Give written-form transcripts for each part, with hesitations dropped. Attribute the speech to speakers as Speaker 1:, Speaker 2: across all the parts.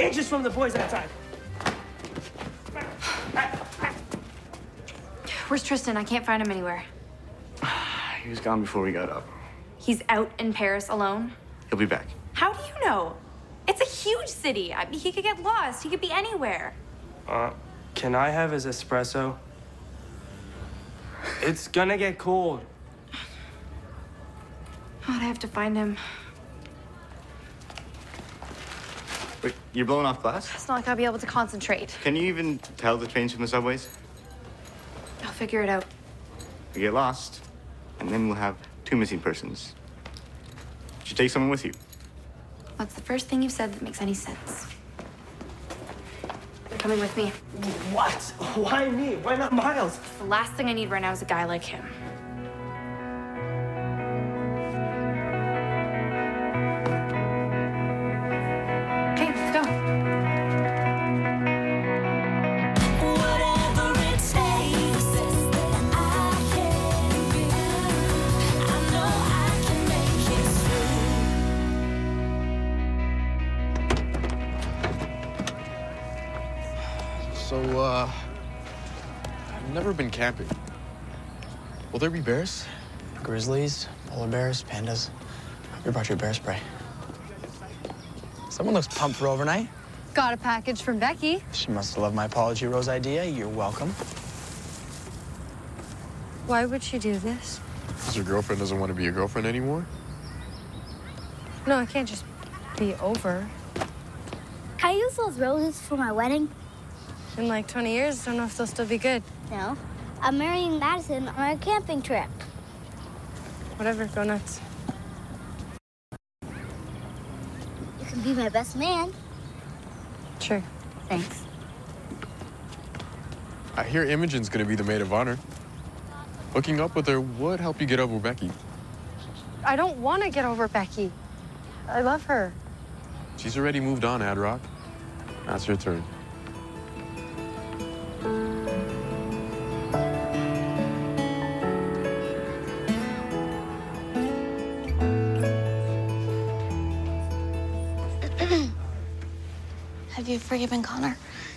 Speaker 1: inches from the boys outside.
Speaker 2: Where's Tristan? I can't find him anywhere.
Speaker 3: He was gone before we got up.
Speaker 2: He's out in Paris alone?
Speaker 3: He'll be back.
Speaker 2: How do you know? It's a huge city. I mean, he could get lost. He could be anywhere.
Speaker 1: Can I have his espresso? It's gonna get cold.
Speaker 2: God, I have to find him.
Speaker 3: Wait, you're blowing off glass?
Speaker 2: It's not like I'll be able to concentrate.
Speaker 3: Can you even tell the trains from the subways?
Speaker 2: I'll figure it out.
Speaker 3: We get lost, and then we'll have 2 missing persons. Should you take someone with you?
Speaker 2: What's the first thing you've said that makes any sense? You're coming with me.
Speaker 1: What? Why me? Why not Miles?
Speaker 2: The last thing I need right now is a guy like him. Okay, let's go.
Speaker 4: So, I've never been camping. Will there be bears?
Speaker 5: Grizzlies, polar bears, pandas. Hope you brought your bear spray. Someone looks pumped for overnight.
Speaker 6: Got a package from Becky.
Speaker 5: She must have loved my Apology Rose idea. You're welcome.
Speaker 6: Why would she do this?
Speaker 4: Because your girlfriend doesn't want to be your girlfriend anymore?
Speaker 6: No, it can't just be over.
Speaker 7: Can I use those roses for my wedding?
Speaker 6: In like 20 years, don't know if they'll still be good.
Speaker 7: No. I'm marrying Madison on our camping trip.
Speaker 6: Whatever, go nuts.
Speaker 7: You can be my best man.
Speaker 6: Sure.
Speaker 7: Thanks.
Speaker 4: I hear Imogen's gonna be the maid of honor. Hooking up with her would help you get over Becky.
Speaker 6: I don't want to get over Becky. I love her.
Speaker 4: She's already moved on, Ad Rock. Now it's your turn.
Speaker 8: Have you forgiven Connor?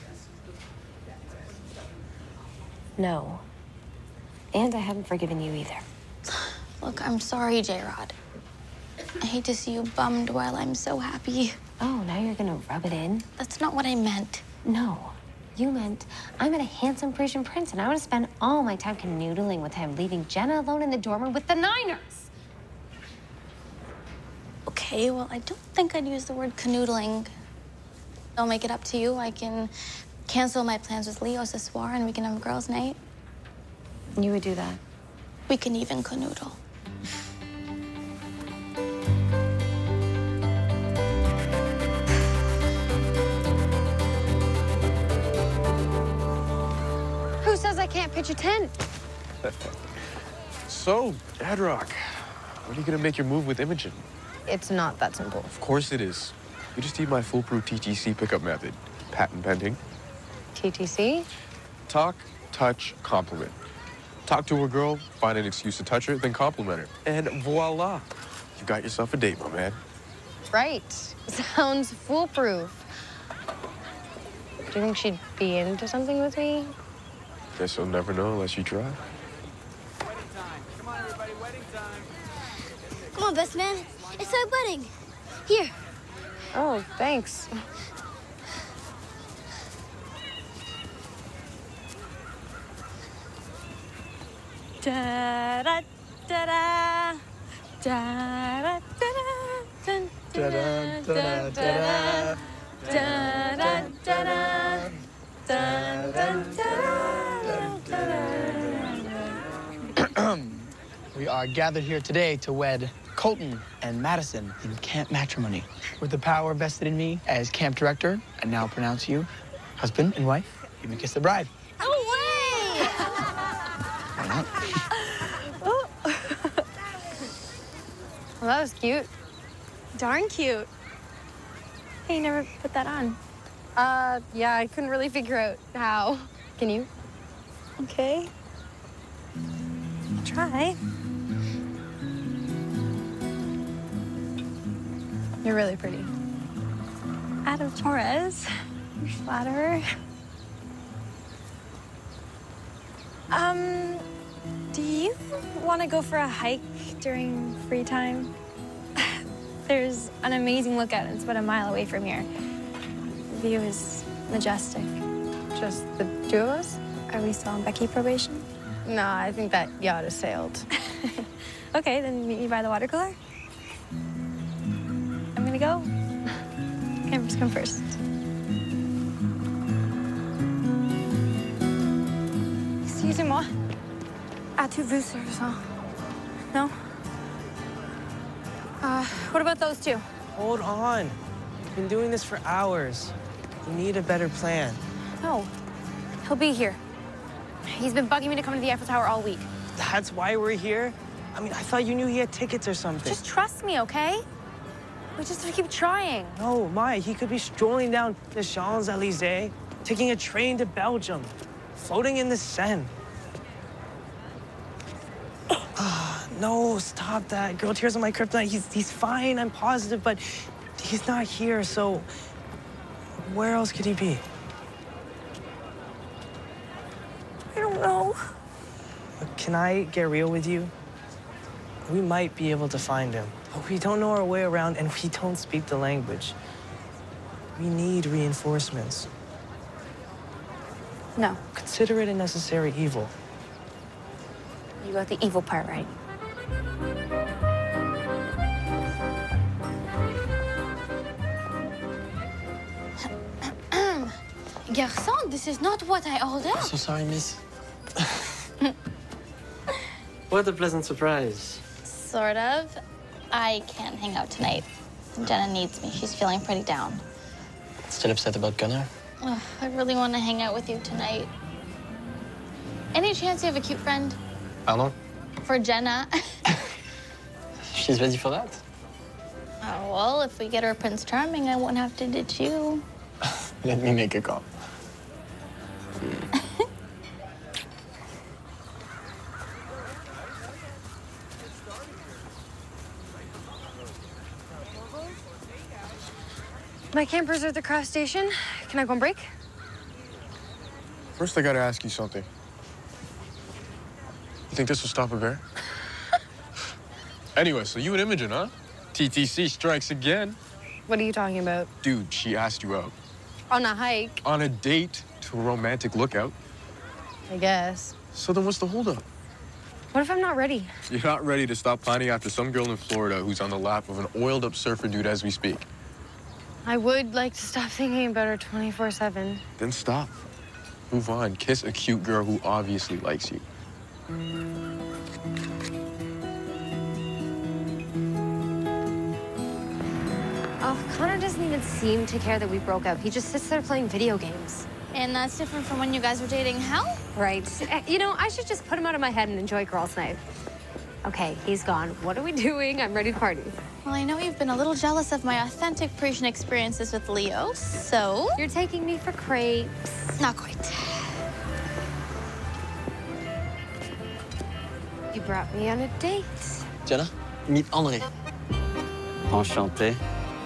Speaker 9: No. And I haven't forgiven you either.
Speaker 8: Look, I'm sorry, J-Rod. I hate to see you bummed while I'm so happy.
Speaker 9: Oh, now you're gonna rub it in?
Speaker 8: That's not what I meant.
Speaker 9: No. You meant I met a handsome Persian prince and I want to spend all my time canoodling with him, leaving Jenna alone in the dorm room with the Niners.
Speaker 8: Okay, well, I don't think I'd use the word canoodling. I'll make it up to you. I can cancel my plans with Leo ce soir and we can have a girls' night.
Speaker 9: You would do that?
Speaker 8: We can even canoodle.
Speaker 6: Who says I can't pitch a tent?
Speaker 4: So, Ad Rock, when are you gonna make your move with Imogen?
Speaker 6: It's not that simple.
Speaker 4: Of course it is. You just need my foolproof TTC pickup method. Patent pending.
Speaker 6: TTC?
Speaker 4: Talk, touch, compliment. Talk to a girl, find an excuse to touch her, then compliment her. And voila, you got yourself a date, my man.
Speaker 6: Right. Sounds foolproof. Do you think she'd be into something with me?
Speaker 4: Guess you'll never know unless you try.
Speaker 7: Wedding time. Come on, everybody, wedding time. Come on, best man. It's my wedding. Here.
Speaker 6: Oh, thanks.
Speaker 8: Da da da da da da da da da da
Speaker 5: We are gathered here today to wed Colton and Madison in camp matrimony. With the power vested in me as camp director, I now pronounce you husband and wife. You may kiss the bride.
Speaker 7: No way!
Speaker 5: Why not?
Speaker 6: Well, that was cute.
Speaker 8: Darn cute. Hey, you never put that on.
Speaker 6: Yeah, I couldn't really figure out how. Can you?
Speaker 8: Okay. I'll try.
Speaker 6: You're really pretty.
Speaker 10: Adam Torres. You flatterer. Do you want to go for a hike during free time? There's an amazing lookout, and it's about a mile away from here. The view is majestic.
Speaker 6: Just the two of us?
Speaker 10: Are we still on Becky probation?
Speaker 6: No, I think that yacht has sailed.
Speaker 10: Okay, then meet me by the water cooler. I'm gonna go. Campers come first. Excusez-moi. As-tu vu ce sang? No? What about those two?
Speaker 1: Hold on. We've been doing this for hours. We need a better plan.
Speaker 2: No. He'll be here. He's been bugging me to come to the Eiffel Tower all week.
Speaker 1: That's why we're here? I mean, I thought you knew he had tickets or something.
Speaker 2: Just trust me, okay? We just have to keep trying.
Speaker 1: No, Maya, he could be strolling down the Champs-Élysées, taking a train to Belgium, floating in the Seine. No, stop that. Girl tears on my kryptonite. He's fine, I'm positive, but he's not here, so where else could he be?
Speaker 10: I don't know.
Speaker 1: Can I get real with you? We might be able to find him, but we don't know our way around and we don't speak the language. We need reinforcements.
Speaker 2: No.
Speaker 1: Consider it a necessary evil.
Speaker 2: You got the evil part right.
Speaker 8: Garçon, this is not what I ordered.
Speaker 1: So sorry, miss. What a pleasant surprise.
Speaker 8: Sort of. I can't hang out tonight. Jenna needs me. She's feeling pretty down.
Speaker 11: Still upset about Gunnar?
Speaker 8: Ugh, I really want to hang out with you tonight. Any chance you have a cute friend?
Speaker 11: Pardon?
Speaker 8: For Jenna.
Speaker 11: She's ready for that?
Speaker 8: Oh, well, if we get her Prince Charming, I won't have to ditch you.
Speaker 11: Let me make a call.
Speaker 6: My campers are at the craft station. Can I go on break?
Speaker 4: First, I gotta ask you something. You think this will stop a bear? Anyway, so you and Imogen, huh? TTC strikes again.
Speaker 6: What are you talking about?
Speaker 4: Dude, she asked you out.
Speaker 6: On a hike,
Speaker 4: On a date to a romantic lookout.
Speaker 6: I guess.
Speaker 4: So then what's the holdup?
Speaker 6: What if I'm not ready?
Speaker 4: You're not ready to stop pining after some girl in Florida who's on the lap of an oiled-up surfer dude as we speak.
Speaker 6: I would like to stop thinking about her 24/7.
Speaker 4: Then stop. Move on. Kiss a cute girl who obviously likes you.
Speaker 9: Oh, Connor doesn't even seem to care that we broke up. He just sits there playing video games.
Speaker 8: And that's different from when you guys were dating hell?
Speaker 9: Right. You know, I should just put him out of my head and enjoy girls' night. Okay, he's gone. What are we doing? I'm ready to party.
Speaker 8: Well, I know you've been a little jealous of my authentic Parisian experiences with Leo, so...
Speaker 9: You're taking me for crepes.
Speaker 8: Not quite.
Speaker 9: You brought me on a date.
Speaker 11: Jenna, meet André. Enchanté.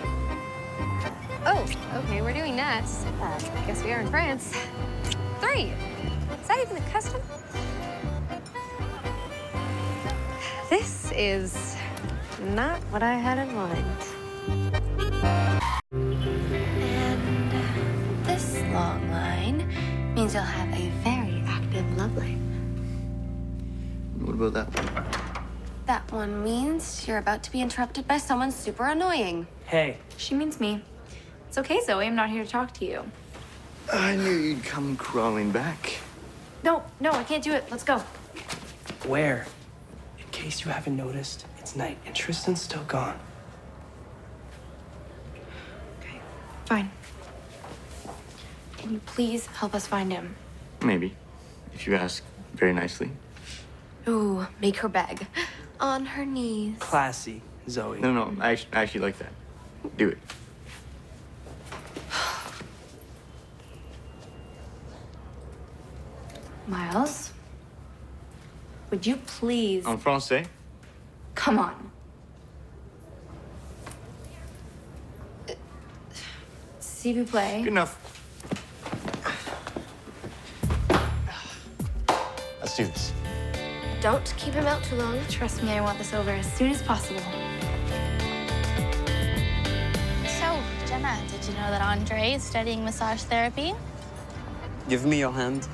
Speaker 9: Oh, okay, we're doing that. I guess we are in France. 3. Is that even a custom? This is not what I had in mind.
Speaker 8: And this long line means you'll have a very active love life.
Speaker 3: What about that one?
Speaker 9: That one means you're about to be interrupted by someone super annoying.
Speaker 1: Hey.
Speaker 2: She means me. It's okay, Zoe. I'm not here to talk to you.
Speaker 3: I knew you'd come crawling back.
Speaker 2: No, I can't do it. Let's go.
Speaker 1: Where? In case you haven't noticed, it's night and Tristan's still gone.
Speaker 2: Okay, fine. Can you please help us find him?
Speaker 3: Maybe, if you ask very nicely.
Speaker 2: Ooh, make her beg. On her knees.
Speaker 1: Classy, Zoe.
Speaker 3: No, I actually like that. Do it.
Speaker 2: Miles, would you please...
Speaker 3: En français?
Speaker 2: Come on. s'il vous plaît.
Speaker 3: Good enough. Let's do this.
Speaker 2: Don't keep him out too long.
Speaker 8: Trust me, I want this over as soon as possible. So, Jenna, did you know that Andre is studying massage therapy?
Speaker 11: Give me your hand.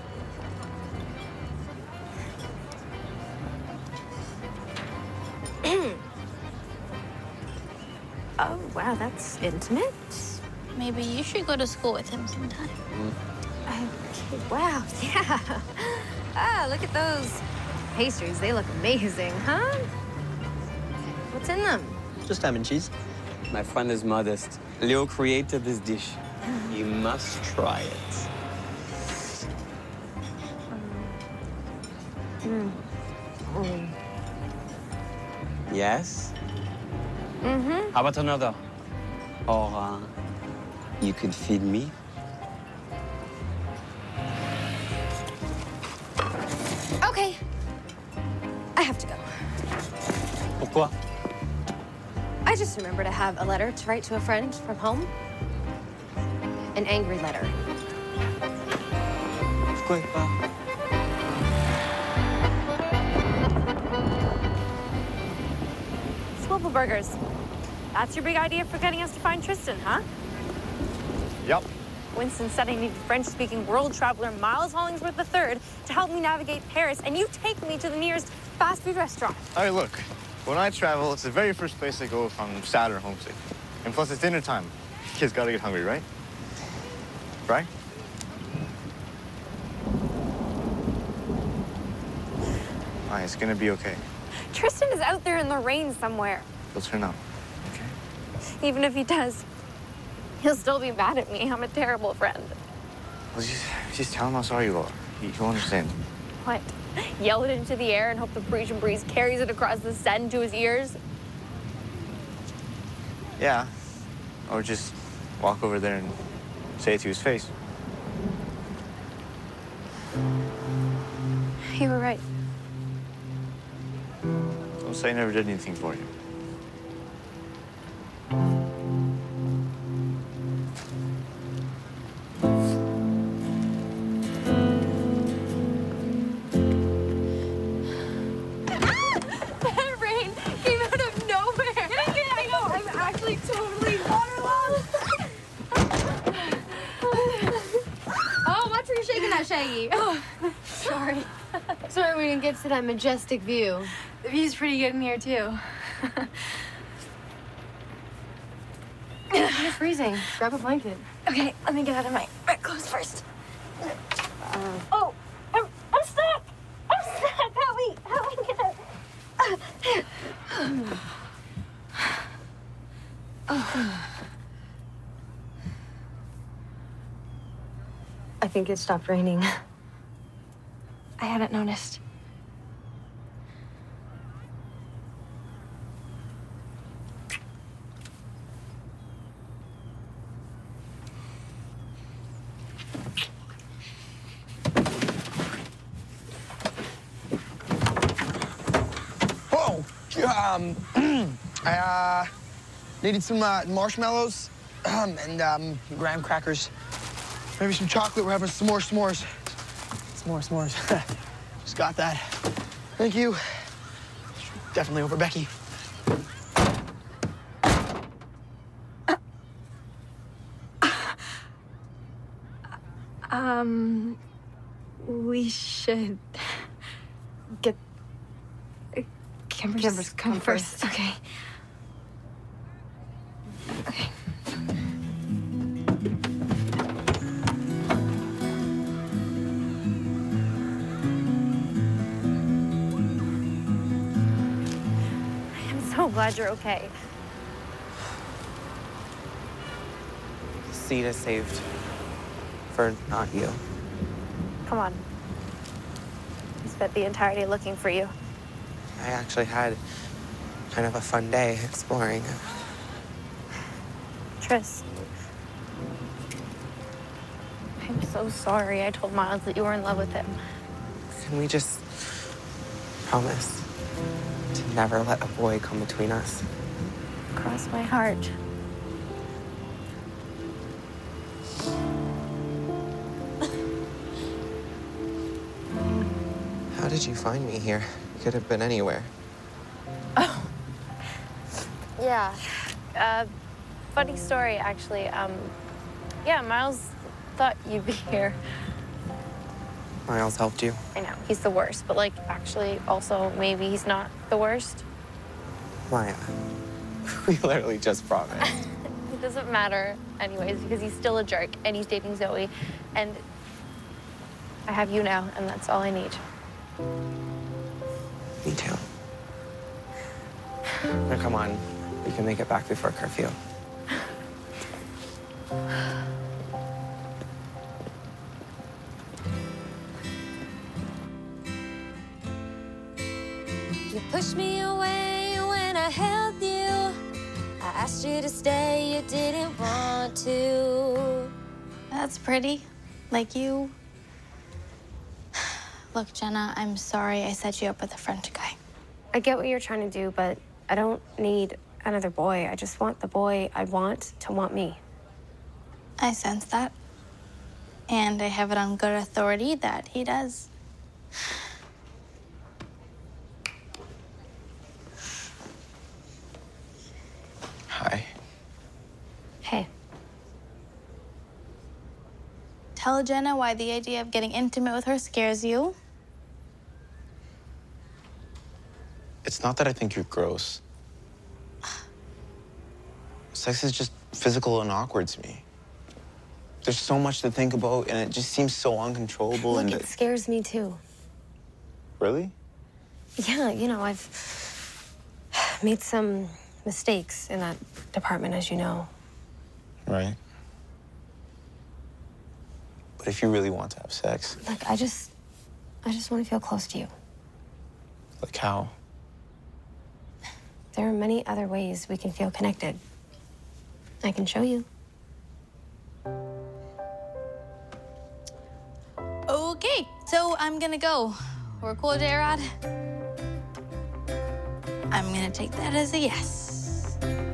Speaker 2: Oh, wow, that's intimate.
Speaker 8: Maybe you should go to school with him sometime.
Speaker 2: Okay, wow, yeah. Ah, look at those pastries. They look amazing, huh? What's in them?
Speaker 11: Just ham and cheese. My friend is modest. Leo created this dish. You must try it. Yes?
Speaker 2: Mm-hmm.
Speaker 11: How about another? Or you could feed me?
Speaker 2: Okay. I have to go.
Speaker 11: Pourquoi?
Speaker 2: I just remember to have a letter to write to a friend from home. An angry letter.
Speaker 11: Pourquoi pas?
Speaker 10: Swivel burgers. That's your big idea for getting us to find Tristan, huh?
Speaker 3: Yep.
Speaker 10: Winston said I needed French-speaking world traveler Miles Hollingsworth III to help me navigate Paris, and you take me to the nearest fast food restaurant.
Speaker 3: All right, look. When I travel, it's the very first place I go if I'm sad or homesick. And plus, it's dinner time. Kids gotta get hungry, right? Right? All right, it's gonna be okay.
Speaker 10: Tristan is out there in the rain somewhere.
Speaker 3: He'll turn up, okay?
Speaker 10: Even if he does, he'll still be mad at me. I'm a terrible friend.
Speaker 3: Well, just tell him how sorry you are. He'll understand.
Speaker 10: What? Yell it into the air and hope the Parisian breeze carries it across the Seine to his ears?
Speaker 3: Yeah. Or just walk over there and say it to his face.
Speaker 10: You were right.
Speaker 3: Don't say I never did anything for you.
Speaker 2: Shaggy. Oh, sorry. Sorry we didn't get to that majestic view.
Speaker 8: The view's pretty good in here, too.
Speaker 2: You're freezing. Grab a blanket.
Speaker 10: Okay, let me get out of my wet clothes first. Oh, I'm stuck! I'm stuck! Help me get out.
Speaker 2: I think it stopped raining.
Speaker 10: I hadn't noticed.
Speaker 5: Whoa! I needed some marshmallows and graham crackers. Maybe some chocolate. We're having some more s'mores. S'mores. Just got that. Thank you. Definitely over Becky.
Speaker 10: We should get... Cameras come first. Okay. Okay. I'm so glad you're okay.
Speaker 1: Sita saved for not you.
Speaker 10: Come on. I spent the entirety looking for you.
Speaker 1: I actually had kind of a fun day exploring.
Speaker 10: Tris. I'm so sorry I told Miles that you were in love with him.
Speaker 1: Can we just promise to never let a boy come between us?
Speaker 10: Cross my heart.
Speaker 12: How did you find me here? Could have been anywhere.
Speaker 6: Oh. Yeah. Funny story, actually. Yeah, Miles thought you'd be here.
Speaker 12: Miles helped you?
Speaker 6: I know, he's the worst, but like, actually, also, maybe he's not the worst.
Speaker 12: Maya, we literally just promised.
Speaker 6: It doesn't matter anyways, because he's still a jerk, and he's dating Zoe, and I have you now, and that's all I need.
Speaker 12: Me too. Now, come on. We can make it back before curfew.
Speaker 13: You pushed me away when I held you. I asked you to stay, you didn't want to.
Speaker 8: That's pretty. Like you. Look, Jenna, I'm sorry I set you up with a French guy.
Speaker 9: I get what you're trying to do, but I don't need another boy. I just want the boy I want to want me.
Speaker 8: I sense that. And I have it on good authority that he does.
Speaker 12: Hi.
Speaker 9: Hey.
Speaker 8: Tell Jenna why the idea of getting intimate with her scares you.
Speaker 14: It's not that I think you're gross. Sex is just physical and awkward to me. There's so much to think about, and it just seems so uncontrollable.
Speaker 9: Look,
Speaker 14: and
Speaker 9: it scares me too.
Speaker 14: Really?
Speaker 9: Yeah, you know, I've made some mistakes in that department, as you know.
Speaker 14: Right. But if you really want to have sex,
Speaker 9: Look, I just want to feel close to you.
Speaker 14: like how?
Speaker 9: There are many other ways we can feel connected. I can show you.
Speaker 8: Okay, so I'm gonna go. We're cool, J-Rod? I'm gonna take that as a yes.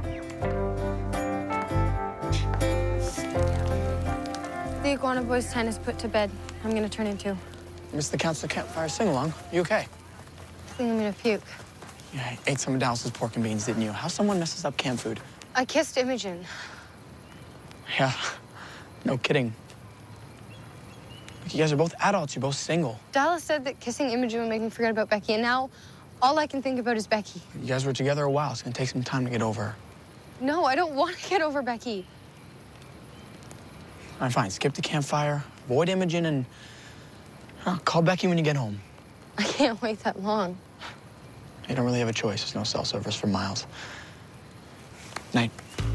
Speaker 6: The Iguana Boys' tent is put to bed. I'm gonna turn in too.
Speaker 5: Missed the council campfire sing-along. You okay?
Speaker 6: I think I'm gonna puke.
Speaker 5: Yeah, I ate some of Dallas's pork and beans, didn't you? How someone messes up camp food?
Speaker 6: I kissed Imogen.
Speaker 5: Yeah, no kidding. Look, you guys are both adults. You're both single.
Speaker 6: Dallas said that kissing Imogen would make me forget about Becky, and now all I can think about is Becky.
Speaker 5: You guys were together a while. It's gonna take some time to get over her.
Speaker 6: No, I don't want to get over Becky.
Speaker 5: All right, fine. Skip the campfire, avoid Imogen, and call Becky when you get home.
Speaker 6: I can't wait that long.
Speaker 5: You don't really have a choice. There's no cell service for Miles. Night.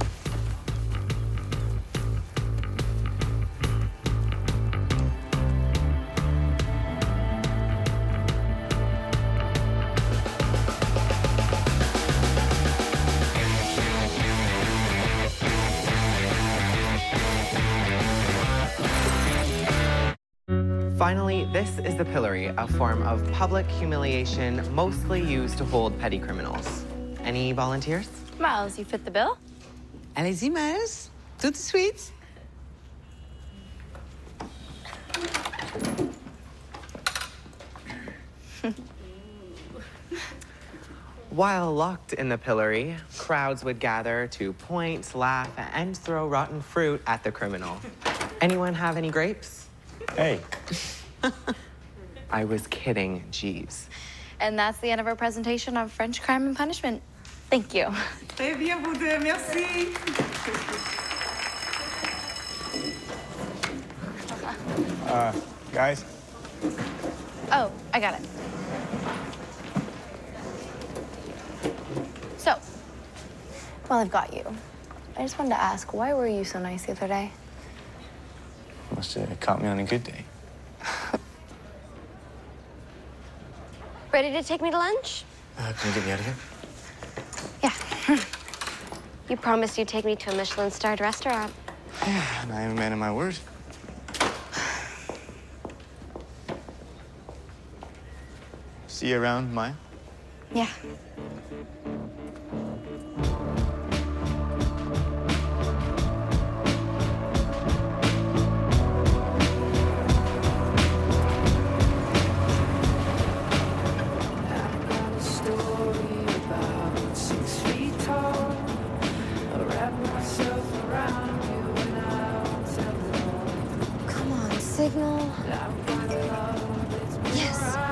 Speaker 12: Finally, this is the pillory, a form of public humiliation mostly used to hold petty criminals. Any volunteers?
Speaker 6: Miles, you fit the bill?
Speaker 15: Allez-y, Miles. Tout de suite.
Speaker 12: While locked in the pillory, crowds would gather to point, laugh, and throw rotten fruit at the criminal. Anyone have any grapes?
Speaker 14: Hey.
Speaker 12: I was kidding, Jeeves.
Speaker 8: And that's the end of our presentation on French Crime and Punishment. Thank you.
Speaker 15: Très bien, vous deux. Merci.
Speaker 5: Guys.
Speaker 8: Oh, I got it. So, while I've got you, I just wanted to ask, why were you so nice the other day?
Speaker 14: Must have caught me on a good day.
Speaker 9: Ready to take me to lunch?
Speaker 14: Can you get me out of here?
Speaker 9: Yeah. You promised you'd take me to a Michelin-starred restaurant.
Speaker 3: Yeah, and I am a man of my word. See you around, Maya?
Speaker 9: Yeah.
Speaker 13: signal. Yes.